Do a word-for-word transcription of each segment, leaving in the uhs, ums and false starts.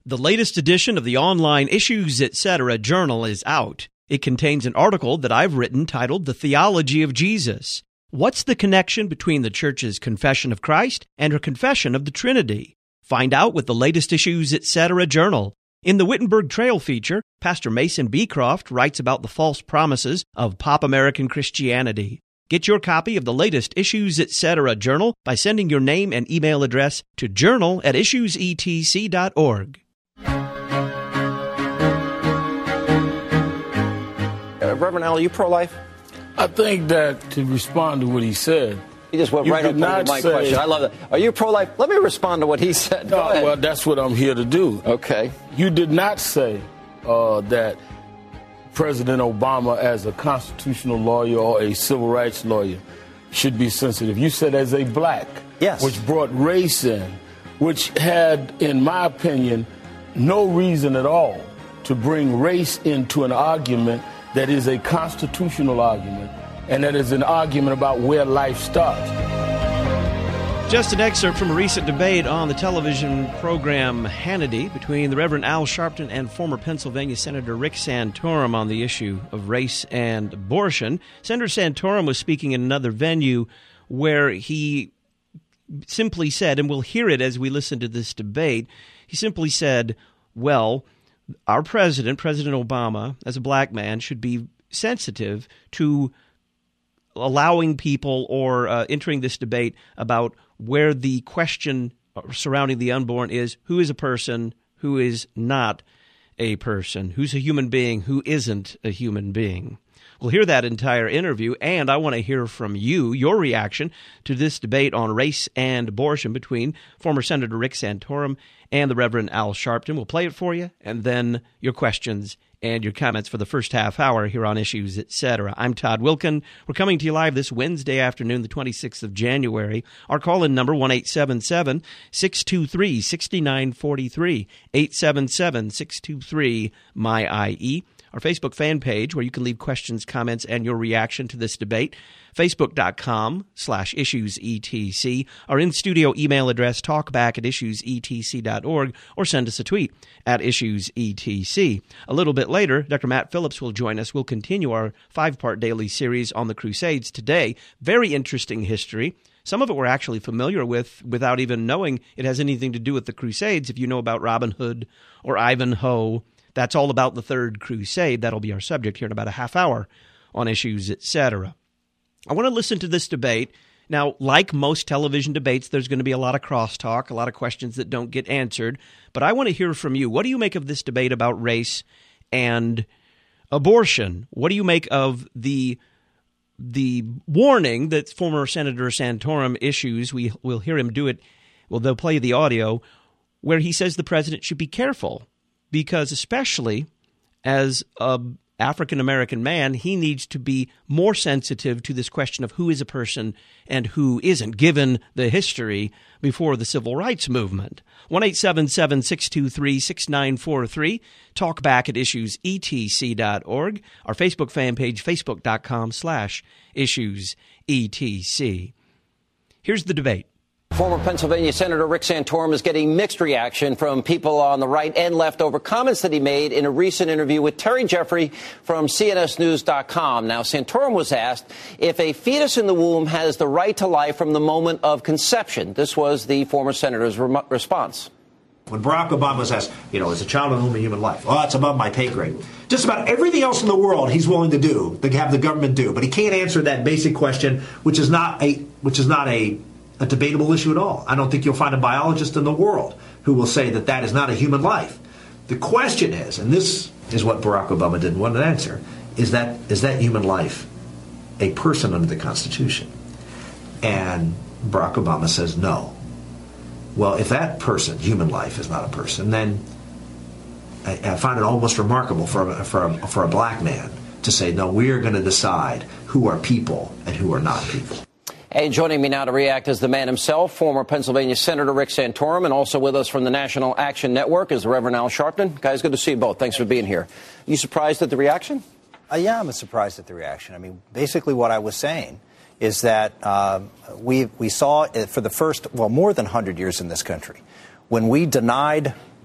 The latest edition of the online Issues Etc. journal is out. It contains an article that I've written titled The Theology of Jesus. What's the connection between the Church's confession of Christ and her confession of the Trinity? Find out with the latest Issues Etc. journal. In the Wittenberg Trail feature, Pastor Mason Beecroft writes about the false promises of pop American Christianity. Get your copy of the latest Issues Etc. journal by sending your name and email address to journal at issues e t c dot org. Uh, Reverend Al, are you pro-life? I think that to respond to what he said, he just went right up to my say, question. I love that. Are you pro-life? Let me respond to what he said. No, well, that's what I'm here to do. Okay. You did not say uh, that President Obama, as a constitutional lawyer or a civil rights lawyer, should be sensitive. You said as a black, yes, which brought race in, which had, in my opinion, no reason at all to bring race into an argument that is a constitutional argument, and that is an argument about where life starts. Just an excerpt from a recent debate on the television program Hannity between the Reverend Al Sharpton and former Pennsylvania Senator Rick Santorum on the issue of race and abortion. Senator Santorum was speaking in another venue where he simply said, and we'll hear it as we listen to this debate, he simply said, well, our president, President Obama, as a black man, should be sensitive to allowing people or uh, entering this debate about where the question surrounding the unborn is, who is a person, who is not a person, who's a human being, who isn't a human being. We'll hear that entire interview, and I want to hear from you, your reaction to this debate on race and abortion between former Senator Rick Santorum and the Reverend Al Sharpton. We'll play it for you, and then your questions and your comments for the first half hour here on Issues Etc. I'm Todd Wilken. We're coming to you live this Wednesday afternoon, the twenty-sixth of January. Our call-in number, one eight seven seven, six two three, six nine four three, eight seven seven, six two three, M Y I E. Our Facebook fan page, where you can leave questions, comments, and your reaction to this debate, facebook.com slash issuesetc. Our in-studio email address, talkback at issuesetc dot org, or send us a tweet at issuesetc. A little bit later, Doctor Matt Phillips will join us. We'll continue our five-part daily series on the Crusades today. Very interesting history. Some of it we're actually familiar with without even knowing it has anything to do with the Crusades. If you know about Robin Hood or Ivanhoe, that's all about the Third Crusade. That'll be our subject here in about a half hour on Issues Etc. I want to listen to this debate. Now, like most television debates, there's going to be a lot of crosstalk, a lot of questions that don't get answered. But I want to hear from you. What do you make of this debate about race and abortion? What do you make of the the warning that former Senator Santorum issues? We, we'll hear him do it. Well, they'll play the audio where he says the president should be careful, because especially as an African-American man, he needs to be more sensitive to this question of who is a person and who isn't, given the history before the Civil Rights Movement. one eight seven seven, six two three, six nine four three. Talk back at issues e t c dot org. Our Facebook fan page, facebook.com slash issuesetc. Here's the debate. Former Pennsylvania Senator Rick Santorum is getting mixed reaction from people on the right and left over comments that he made in a recent interview with Terry Jeffrey from C N S news dot com. Now, Santorum was asked if a fetus in the womb has the right to life from the moment of conception. This was the former senator's re- response. When Barack Obama was asked, you know, is a child in the womb a human life? Oh, it's above my pay grade. Just about everything else in the world he's willing to do, to have the government do. But he can't answer that basic question, which is not a, which is not a, a debatable issue at all. I don't think you'll find a biologist in the world who will say that that is not a human life. The question is, and this is what Barack Obama didn't want to answer, is that is that human life a person under the Constitution? And Barack Obama says no. Well, if that person, human life, is not a person, then I, I find it almost remarkable for a, for a, for a black man to say, no, we are going to decide who are people and who are not people. Hey, joining me now to react is the man himself, former Pennsylvania Senator Rick Santorum, and also with us from the National Action Network is the Reverend Al Sharpton. Guys, good to see you both. Thanks for being here. Are you surprised at the reaction? Uh, yeah, I'm surprised at the reaction. I mean, basically what I was saying is that uh, we we saw for the first, well, more than one hundred years in this country, when we denied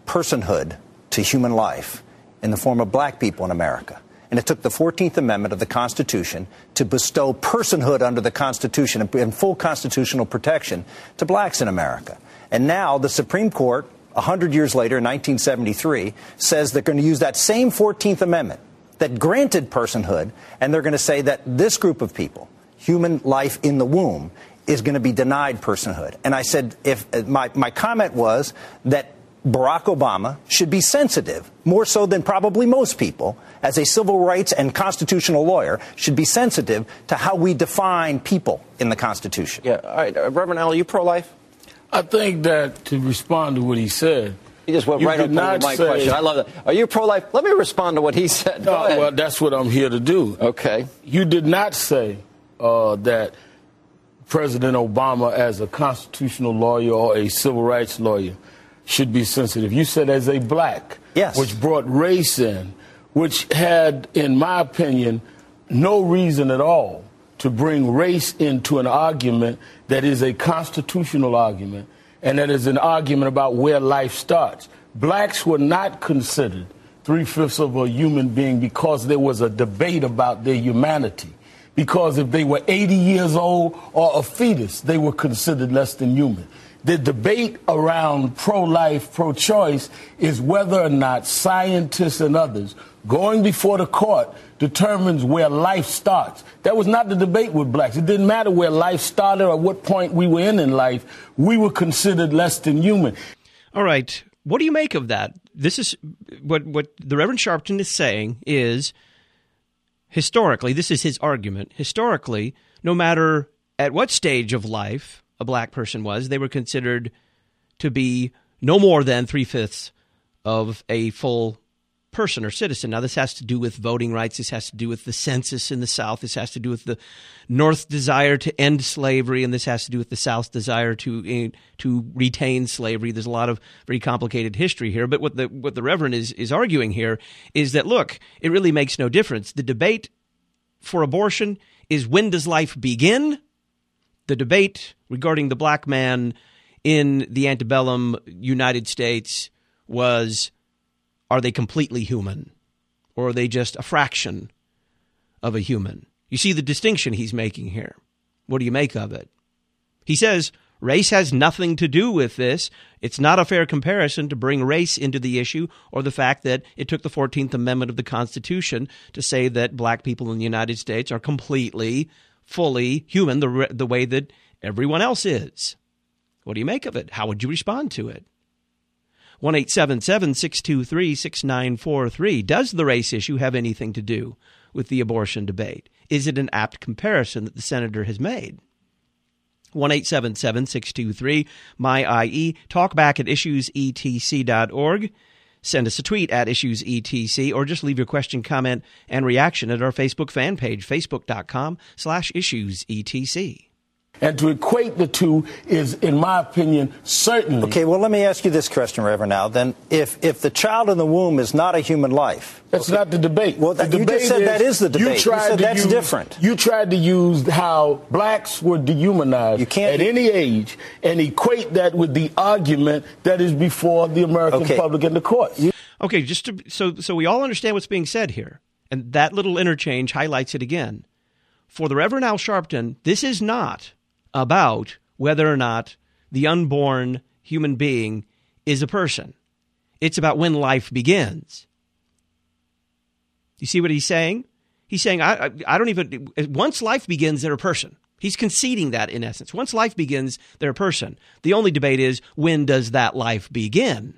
personhood to human life in the form of black people in America. And it took the fourteenth Amendment of the Constitution to bestow personhood under the Constitution and full constitutional protection to blacks in America. And now the Supreme Court, one hundred years later, in nineteen seventy-three, says they're going to use that same fourteenth Amendment that granted personhood, and they're going to say that this group of people, human life in the womb, is going to be denied personhood. And I said, if my, my comment was that Barack Obama should be sensitive, more so than probably most people, as a civil rights and constitutional lawyer, should be sensitive to how we define people in the Constitution. Yeah, all right. Uh, Reverend Al, are you pro-life? I think that, to respond to what he said, he just went right up to my say, question. I love that. Are you pro-life? Let me respond to what he said. No, well, that's what I'm here to do. Okay. You did not say uh, that President Obama, as a constitutional lawyer or a civil rights lawyer, should be sensitive. You said as a black, yes, which brought race in, which had, in my opinion, no reason at all to bring race into an argument that is a constitutional argument and that is an argument about where life starts. Blacks were not considered three-fifths of a human being because there was a debate about their humanity. Because if they were eighty years old or a fetus, they were considered less than human. The debate around pro-life, pro-choice is whether or not scientists and others going before the court determines where life starts. That was not the debate with blacks. It didn't matter where life started or what point we were in in life. We were considered less than human. All right. What do you make of that? This is what, what the Reverend Sharpton is saying is, historically, this is his argument. Historically, no matter at what stage of life a black person was, they were considered to be no more than three-fifths of a full person or citizen. Now, this has to do with voting rights. This has to do with the census in the South. This has to do with the North's desire to end slavery, and this has to do with the South's desire to to retain slavery. There's a lot of very complicated history here. But what the what the Reverend is is arguing here is that, look, it really makes no difference. The debate for abortion is, when does life begin? The debate regarding the black man in the antebellum United States was, are they completely human, or are they just a fraction of a human? You see the distinction he's making here. What do you make of it? He says race has nothing to do with this. It's not a fair comparison to bring race into the issue, or the fact that it took the fourteenth Amendment of the Constitution to say that black people in the United States are completely, fully human the, the way that everyone else is. What do you make of it? How would you respond to it? one eight seven seven, six two three, six nine four three. Does the race issue have anything to do with the abortion debate? Is it an apt comparison that the senator has made? one eight seven seven, six two three, M Y I E. Talk back at issues e t c dot org. Send us a tweet at issuesetc, or just leave your question, comment, and reaction at our Facebook fan page, facebook.com slash issuesetc. And to equate the two is, in my opinion, certainly. Okay, well, let me ask you this question, Reverend Al. Then, if if the child in the womb is not a human life, that's okay. Not the debate. Well, the you debate just said is, that is the debate. You, tried you said to that's use, different. You tried to use how blacks were dehumanized you can't, at any age and equate that with the argument that is before the American okay. public and the courts. You, okay, just to, so so we all understand what's being said here, and that little interchange highlights it again. For the Reverend Al Sharpton, this is not about whether or not the unborn human being is a person. It's about when life begins. You see what he's saying? He's saying, I, I, I don't even, once life begins, they're a person. He's conceding that, in essence. Once life begins, they're a person. The only debate is, when does that life begin?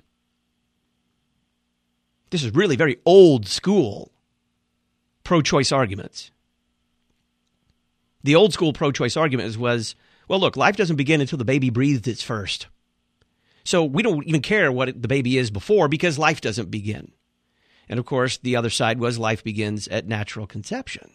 This is really very old school pro-choice arguments. The old school pro-choice argument was, well, look, life doesn't begin until the baby breathed its first. So we don't even care what the baby is before, because life doesn't begin. And, of course, the other side was life begins at natural conception.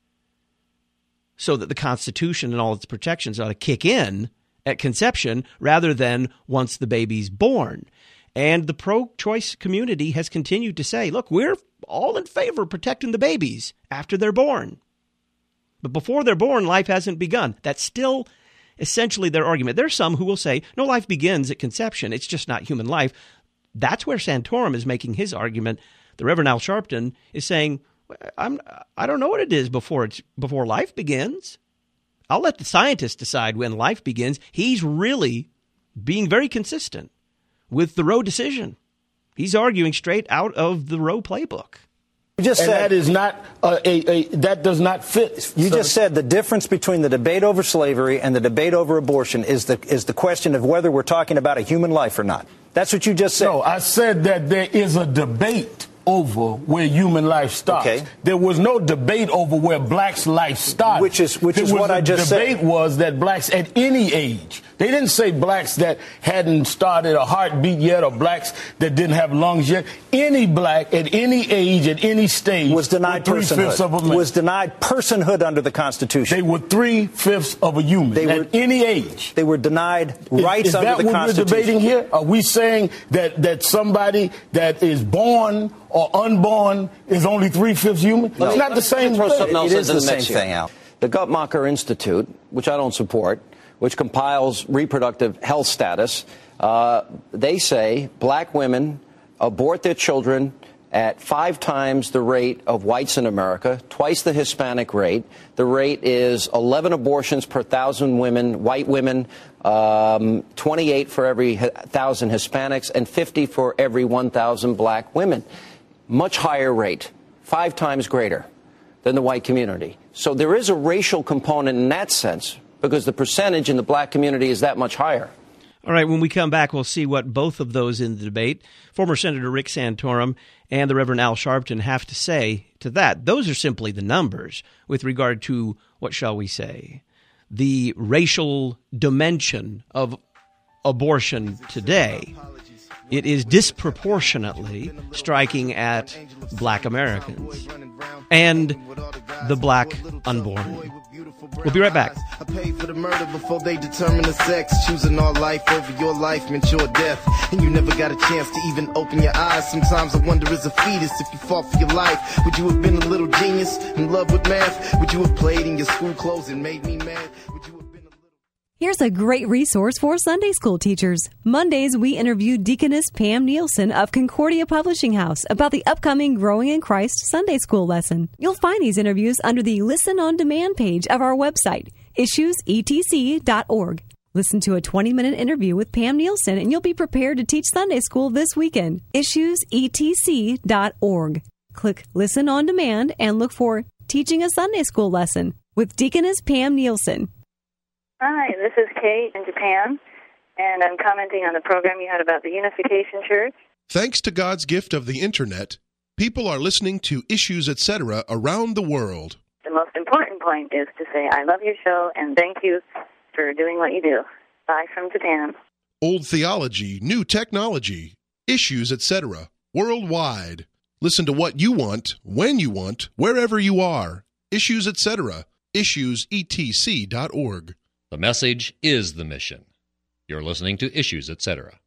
So that the Constitution and all its protections ought to kick in at conception rather than once the baby's born. And the pro-choice community has continued to say, look, we're all in favor of protecting the babies after they're born. But before they're born, life hasn't begun. That's still essentially their argument. There's some who will say, no, life begins at conception. It's just not human life. That's where Santorum is making his argument. The Reverend Al Sharpton is saying, I'm, I don't know what it is before it's, before life begins. I'll let the scientists decide when life begins. He's really being very consistent with the Roe decision. He's arguing straight out of the Roe playbook. You just and said that is not uh, a, a that does not fit. You sir. just said the difference between the debate over slavery and the debate over abortion is the is the question of whether we're talking about a human life or not. That's what you just said. No, I said that there is a debate over where human life starts. Okay. There was no debate over where blacks' life started. Which is which is what I just said. The debate was that blacks at any age. They didn't say blacks that hadn't started a heartbeat yet or blacks that didn't have lungs yet. Any black at any age, at any stage, was denied personhood. Of a man. Was denied personhood under the Constitution. They were three-fifths of a human they at were, any age. They were denied rights is, is under the Constitution. Is that what we're debating here? Are we saying that, that somebody that is born or unborn is only three-fifths human? No. It's not the same thing. It is the same thing, thing, Al. The Guttmacher Institute, which I don't support, which compiles reproductive health status, uh, they say black women abort their children at five times the rate of whites in America, twice the Hispanic rate. The rate is eleven abortions per thousand women, white women, um, twenty-eight for every thousand Hispanics, and fifty for every one thousand black women. Much higher rate, five times greater than the white community. So there is a racial component in that sense, because the percentage in the black community is that much higher. All right, when we come back, we'll see what both of those in the debate, former Senator Rick Santorum and the Reverend Al Sharpton, have to say to that. Those are simply the numbers with regard to, what shall we say, the racial dimension of abortion today. It is disproportionately striking at black Americans and the black unborn. We'll be right back. I paid for the murder before they determine the sex. Choosing our life over your life meant your death. And you never got a chance to even open your eyes. Sometimes I wonder, as a fetus, if you fought for your life, would you have been a little genius in love with math? Would you have played in your school clothes and made me mad? Would you have been a little... Here's a great resource for Sunday school teachers. Mondays, we interview Deaconess Pam Nielsen of Concordia Publishing House about the upcoming Growing in Christ Sunday school lesson. You'll find these interviews under the Listen on Demand page of our website, issues e t c dot org. Listen to a twenty-minute interview with Pam Nielsen, and you'll be prepared to teach Sunday school this weekend. issues e t c dot org. Click Listen on Demand and look for Teaching a Sunday School Lesson with Deaconess Pam Nielsen. Hi, this is Kate in Japan, and I'm commenting on the program you had about the Unification Church. Thanks to God's gift of the Internet, people are listening to Issues, et cetera around the world. The most important point is to say, I love your show, and thank you for doing what you do. Bye from Japan. Old theology, new technology, Issues, et cetera, worldwide. Listen to what you want, when you want, wherever you are. Issues, et cetera, issues e t c dot org. The message is the mission. You're listening to Issues, et cetera.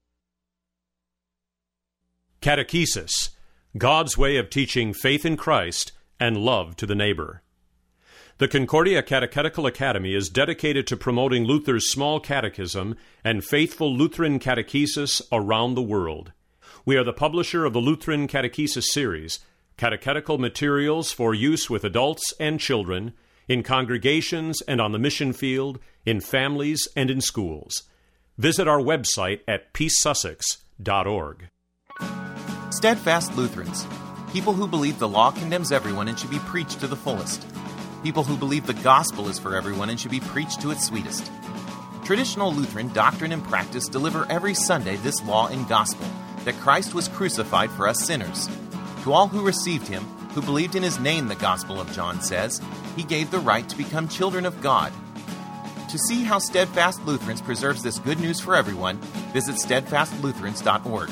Catechesis, God's way of teaching faith in Christ and love to the neighbor. The Concordia Catechetical Academy is dedicated to promoting Luther's small catechism and faithful Lutheran catechesis around the world. We are the publisher of the Lutheran Catechesis series, catechetical materials for use with adults and children, in congregations and on the mission field, in families and in schools. Visit our website at peace sussex dot org. Steadfast Lutherans, people who believe the law condemns everyone and should be preached to the fullest. People who believe the gospel is for everyone and should be preached to its sweetest. Traditional Lutheran doctrine and practice deliver every Sunday this law and gospel, that Christ was crucified for us sinners. To all who received him, who believed in his name, the Gospel of John says, he gave the right to become children of God. To see how Steadfast Lutherans preserves this good news for everyone, visit steadfast lutherans dot org.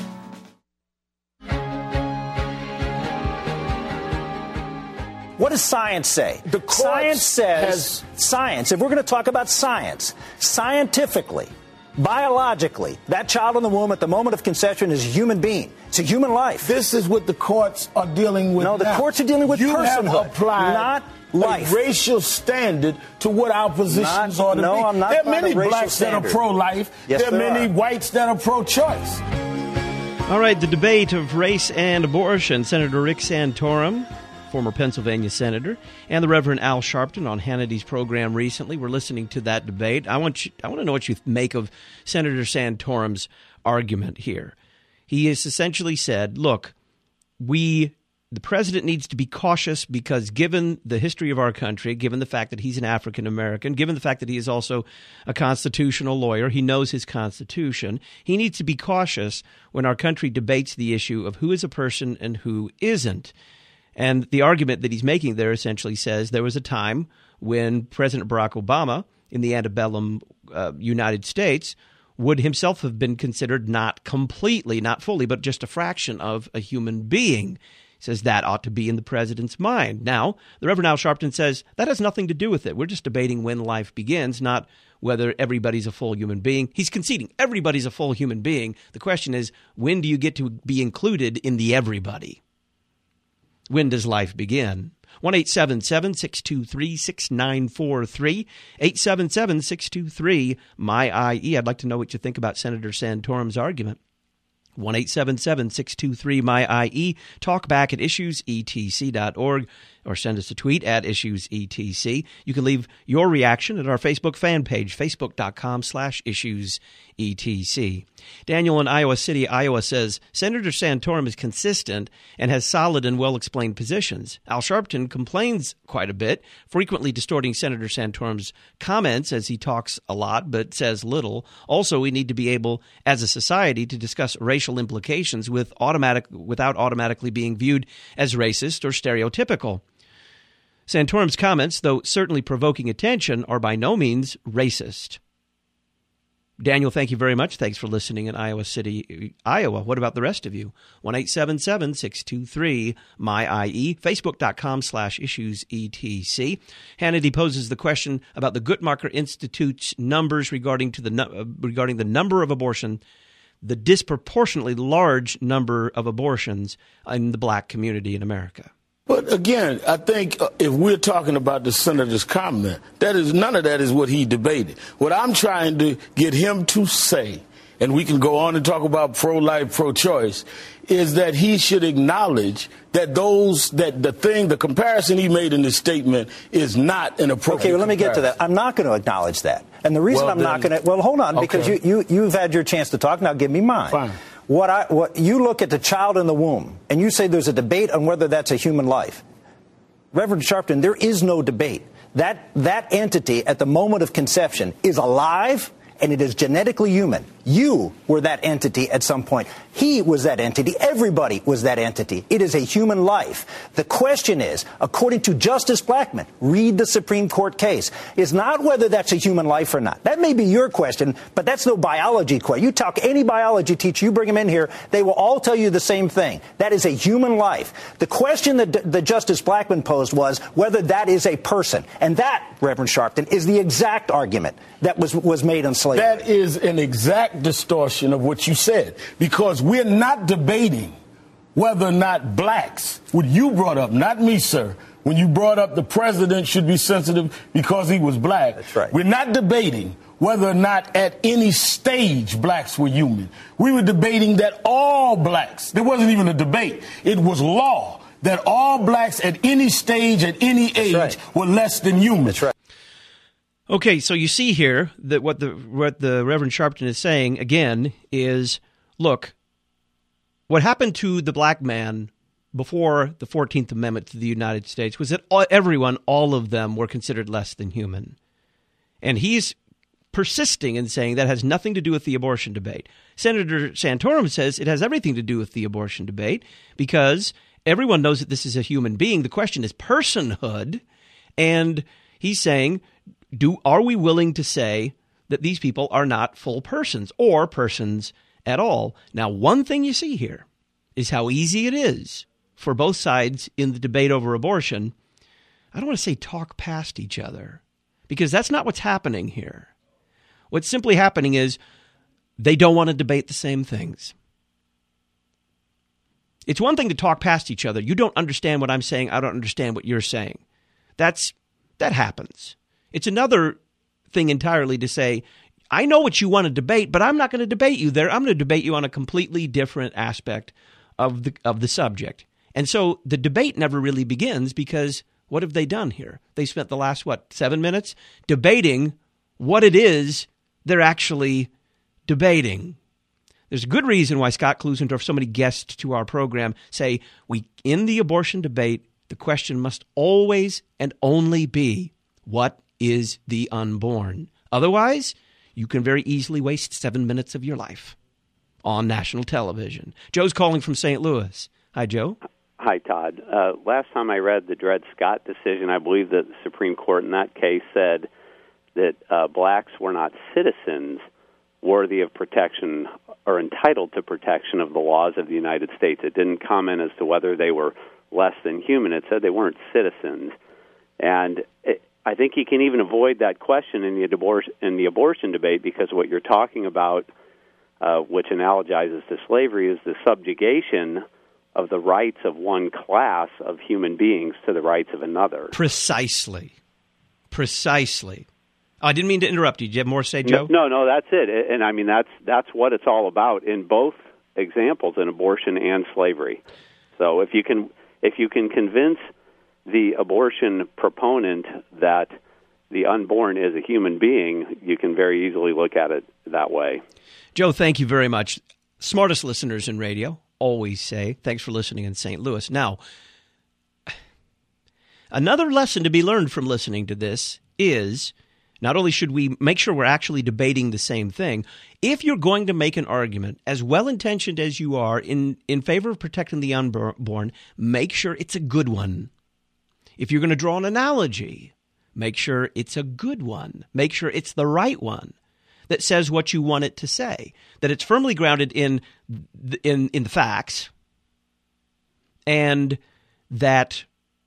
What does science say? The science says, has... science, if we're going to talk about science, scientifically, biologically, that child in the womb at the moment of conception is a human being. It's a human life. This is what the courts are dealing with No, the now. courts are dealing with you personhood, have applied not life. A racial standard to what our positions not, are to no, be. I'm not there are many a racial blacks standard. that are pro-life. Yes, there are there many are. whites that are pro-choice. All right, the debate of race and abortion. Senator Rick Santorum, former Pennsylvania senator, and the Reverend Al Sharpton on Hannity's program recently. We're listening to that debate. I want you, I want to know what you make of Senator Santorum's argument here. He has essentially said, look, we the president needs to be cautious because given the history of our country, given the fact that he's an African American, given the fact that he is also a constitutional lawyer, he knows his Constitution, he needs to be cautious when our country debates the issue of who is a person and who isn't. And the argument that he's making there essentially says there was a time when President Barack Obama in the antebellum uh, United States would himself have been considered not completely, not fully, but just a fraction of a human being. He says that ought to be in the president's mind. Now, the Reverend Al Sharpton says that has nothing to do with it. We're just debating when life begins, not whether everybody's a full human being. He's conceding everybody's a full human being. The question is, when do you get to be included in the everybody? When does life begin? one eight seven seven, six two three, six nine four three, eight seven seven, six two three, M Y I E. I'd like to know what you think about Senator Santorum's argument. one eight seven seven, six two three, M Y I E. Talk back at issues e t c dot org or send us a tweet at issues e t c. You can leave your reaction at our Facebook fan page, facebook.com slash issues etc. Daniel in Iowa City, Iowa says, Senator Santorum is consistent and has solid and well-explained positions. Al Sharpton complains quite a bit, frequently distorting Senator Santorum's comments as he talks a lot but says little. Also, we need to be able, as a society, to discuss racial implications with automatic, without automatically being viewed as racist or stereotypical. Santorum's comments, though certainly provoking attention, are by no means racist. Daniel, thank you very much. Thanks for listening in Iowa City, Iowa. What about the rest of you? one eight seven seven, six two three, M Y I E, facebook.com slash issues etc. Hannity poses the question about the Guttmacher Institute's numbers regarding to the uh, regarding the number of abortion, the disproportionately large number of abortions in the black community in America. But again, I think uh, if we're talking about the senator's comment, that is none of that is what he debated. What I'm trying to get him to say, and we can go on and talk about pro-life, pro-choice, is that he should acknowledge that those that the thing, the comparison he made in his statement is not an appropriate. Okay, well, let me comparison. get to that. I'm not going to acknowledge that, and the reason well, I'm then, not going to. Well, hold on, because okay. you you you've had your chance to talk. Now, give me mine. Fine. What I what you look at the child in the womb, and you say there's a debate on whether that's a human life. Reverend Sharpton, there is no debate. That that entity at the moment of conception is alive and it is genetically human. You were that entity at some point. He was that entity. Everybody was that entity. It is a human life. The question is, according to Justice Blackmun, read the Supreme Court case, is not whether that's a human life or not. That may be your question, but that's no biology question. You talk to any biology teacher, you bring them in here, they will all tell you the same thing. That is a human life. The question that, that Justice Blackmun posed was whether that is a person. And that, Reverend Sharpton, is the exact argument that was, was made on slavery. That is an exact distortion of what you said, because we're not debating whether or not blacks, what you brought up, not me, sir, when you brought up the president should be sensitive because he was black. That's right. We're not debating whether or not at any stage blacks were human. We were debating that all blacks, there wasn't even a debate, it was law that all blacks at any stage, at any age, right, were less than human. That's right. Okay, so you see here that what the what the Reverend Sharpton is saying, again, is, look, what happened to the black man before the fourteenth Amendment to the United States was that all, everyone, all of them, were considered less than human. And he's persisting in saying that has nothing to do with the abortion debate. Senator Santorum says it has everything to do with the abortion debate because everyone knows that this is a human being. The question is personhood, and he's saying, Do are we willing to say that these people are not full persons or persons at all? Now, one thing you see here is how easy it is for both sides in the debate over abortion. I don't want to say talk past each other, because that's not what's happening here. What's simply happening is they don't want to debate the same things. It's one thing to talk past each other. You don't understand what I'm saying. I don't understand what you're saying. That's that happens. It's another thing entirely to say, I know what you want to debate, but I'm not going to debate you there. I'm going to debate you on a completely different aspect of the of the subject. And so the debate never really begins because what have they done here? They spent the last, what, seven minutes debating what it is they're actually debating. There's a good reason why Scott Klusendorf, so many guests to our program, say we in the abortion debate, the question must always and only be, what is the unborn? Otherwise, you can very easily waste seven minutes of your life on national television. Joe's calling from Saint Louis. Hi, Joe. Hi, Todd. Uh, last time I read the Dred Scott decision, I believe that the Supreme Court in that case said that uh, blacks were not citizens worthy of protection or entitled to protection of the laws of the United States. It didn't comment as to whether they were less than human. It said they weren't citizens. And it, I think you can even avoid that question in the, abortion, in the abortion debate because what you're talking about, uh, which analogizes to slavery, is the subjugation of the rights of one class of human beings to the rights of another. Precisely. Precisely. Oh, I didn't mean to interrupt you. Do you have more to say, Joe? No, no, that's it. And I mean, that's that's what it's all about in both examples, in abortion and slavery. So if you can if you can convince the abortion proponent that the unborn is a human being, you can very easily look at it that way. Joe, thank you very much. Smartest listeners in radio always say, thanks for listening in Saint Louis. Now, another lesson to be learned from listening to this is not only should we make sure we're actually debating the same thing, if you're going to make an argument, as well-intentioned as you are, in, in favor of protecting the unborn, make sure it's a good one. If you're going to draw an analogy, make sure it's a good one. Make sure it's the right one that says what you want it to say, that it's firmly grounded in in in the facts, and that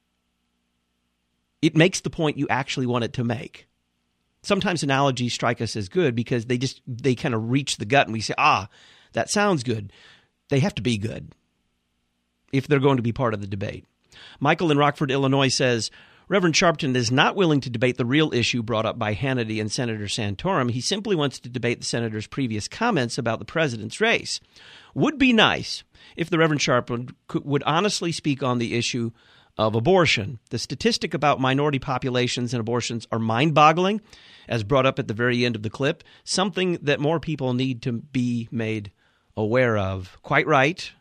it makes the point you actually want it to make. Sometimes analogies strike us as good because they just they kind of reach the gut and we say, ah, that sounds good. They have to be good if they're going to be part of the debate. Michael in Rockford, Illinois says, Reverend Sharpton is not willing to debate the real issue brought up by Hannity and Senator Santorum. He simply wants to debate the senator's previous comments about the president's race. Would be nice if the Reverend Sharpton could, would honestly speak on the issue of abortion. The statistic about minority populations and abortions are mind-boggling, as brought up at the very end of the clip, something that more people need to be made aware of. Quite right.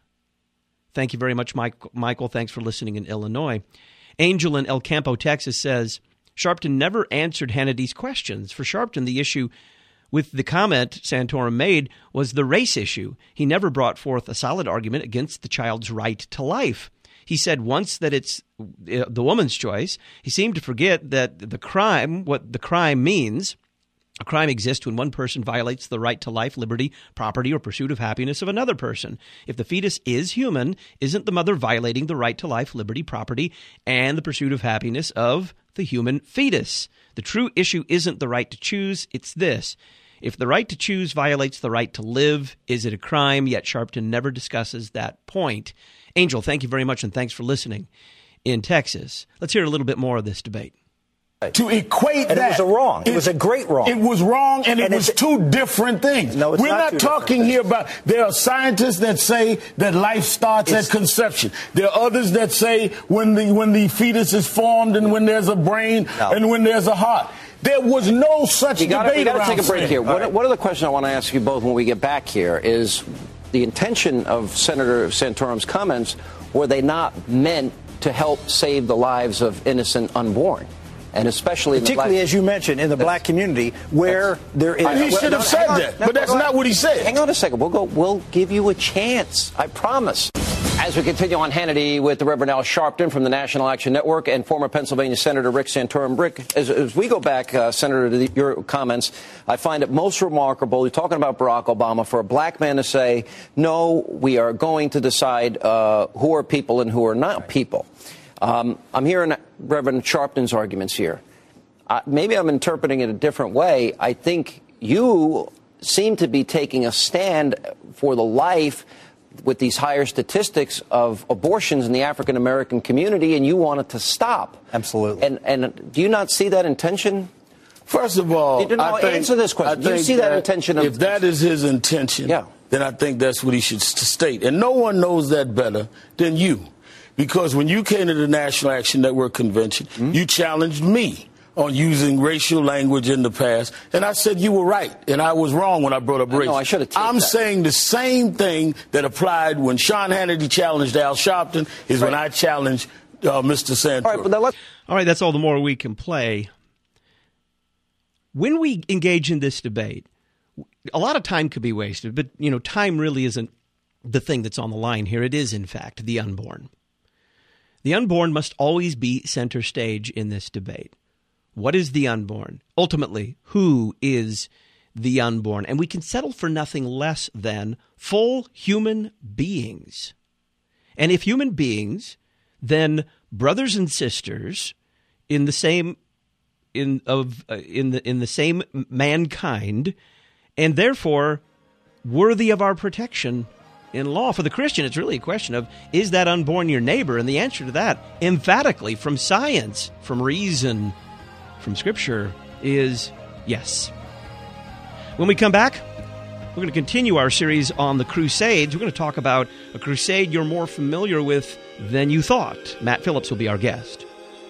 Thank you very much, Mike, Michael. Thanks for listening in Illinois. Angel in El Campo, Texas says, Sharpton never answered Hannity's questions. For Sharpton, the issue with the comment Santorum made was the race issue. He never brought forth a solid argument against the child's right to life. He said once that it's the woman's choice. He seemed to forget that the crime, what the crime means, a crime exists when one person violates the right to life, liberty, property, or pursuit of happiness of another person. If the fetus is human, isn't the mother violating the right to life, liberty, property, and the pursuit of happiness of the human fetus? The true issue isn't the right to choose, it's this. If the right to choose violates the right to live, is it a crime? Yet Sharpton never discusses that point. Angel, thank you very much, and thanks for listening in Texas. Let's hear a little bit more of this debate. To equate and that. it was a wrong. It, it was a great wrong. It was wrong, and, and it was two different things. No, it's We're not, not talking here about, there are scientists that say that life starts it's, at conception. There are others that say when the when the fetus is formed and when there's a brain no. and when there's a heart. There was no such you gotta, debate you gotta around take a break saying. here. One, right. one of the questions I want to ask you both when we get back here is the intention of Senator Santorum's comments, were they not meant to help save the lives of innocent unborn? And especially particularly, in the black, as you mentioned, in the black community where there is. He should have said on, that, no, but that's not what he said. Hang on a second. We'll go. We'll give you a chance. I promise. As we continue on Hannity with the Reverend Al Sharpton from the National Action Network and former Pennsylvania Senator Rick Santorum. Rick, as, as we go back, uh, Senator, to the, your comments, I find it most remarkable. You're talking about Barack Obama, for a black man to say, no, we are going to decide uh, who are people and who are not people. Um, I'm hearing Reverend Sharpton's arguments here. Uh, maybe I'm interpreting it a different way. I think you seem to be taking a stand for the life with these higher statistics of abortions in the African-American community, and you want it to stop. Absolutely. And, and do you not see that intention? First of all, you know, I think, answer this question. I Do you think see that, that intention of... If that is his intention, yeah. then I think that's what he should state. And no one knows that better than you. Because when you came to the National Action Network Convention, mm-hmm. you challenged me on using racial language in the past. And I said you were right, and I was wrong when I brought up race. No, I should have taken I'm that. saying the same thing that applied when Sean Hannity challenged Al Sharpton is right. when I challenged uh, Mister Santorum. All right, but now let's- all right, that's all the more we can play. When we engage in this debate, a lot of time could be wasted, but, you know, time really isn't the thing that's on the line here. It is, in fact, the unborn. The unborn must always be center stage in this debate. What is the unborn? Ultimately, who is the unborn? And we can settle for nothing less than full human beings. And if human beings, then brothers and sisters in the same in of uh, in the in the same mankind, and therefore worthy of our protection in law. For the Christian, it's really a question of, is that unborn your neighbor? And the answer to that, emphatically, from science, from reason, from Scripture, is yes. When we come back, we're going to continue our series on the Crusades. We're going to talk about a crusade you're more familiar with than you thought. Matt Phillips will be our guest.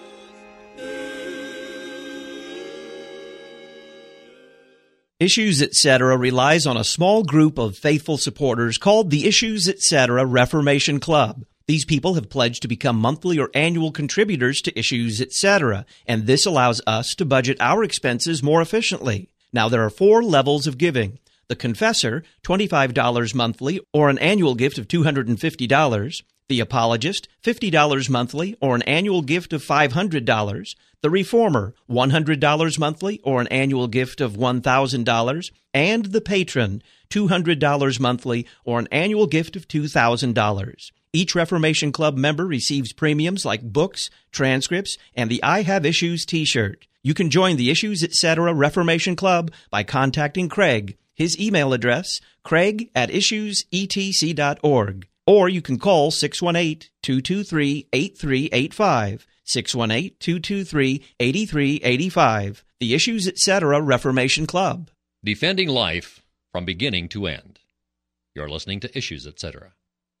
Issues Etc. relies on a small group of faithful supporters called the Issues Etc. Reformation Club. These people have pledged to become monthly or annual contributors to Issues Etc., and this allows us to budget our expenses more efficiently. Now, there are four levels of giving. The Confessor, twenty-five dollars monthly or an annual gift of two hundred fifty dollars. The Apologist, fifty dollars monthly or an annual gift of five hundred dollars. The Reformer, one hundred dollars monthly or an annual gift of one thousand dollars. And the Patron, two hundred dollars monthly or an annual gift of two thousand dollars. Each Reformation Club member receives premiums like books, transcripts, and the I Have Issues t-shirt. You can join the Issues Etc. Reformation Club by contacting Craig. His email address, craig at issues e t c dot org. Or you can call six one eight, two two three, eight three eight five, six one eight, two two three, eight three eight five. The Issues Etc. Reformation Club. Defending life from beginning to end. You're listening to Issues Etc.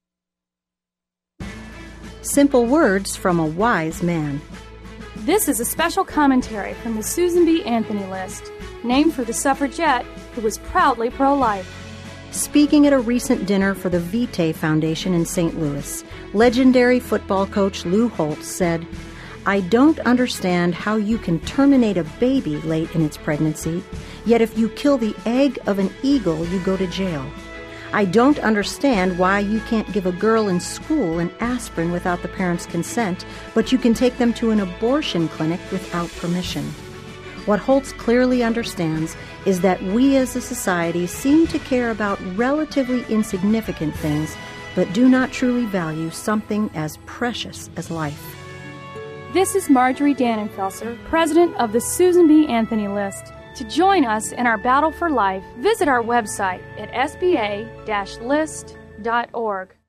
Simple words from a wise man. This is a special commentary from the Susan B. Anthony List, named for the suffragette who was proudly pro-life. Speaking at a recent dinner for the Vitae Foundation in Saint Louis, legendary football coach Lou Holtz said, "I don't understand how you can terminate a baby late in its pregnancy, yet if you kill the egg of an eagle, you go to jail. I don't understand why you can't give a girl in school an aspirin without the parents' consent, but you can take them to an abortion clinic without permission." What Holtz clearly understands is that we as a society seem to care about relatively insignificant things, but do not truly value something as precious as life. This is Marjorie Dannenfelser, president of the Susan B. Anthony List. To join us in our battle for life, visit our website at s b a dash list dot org.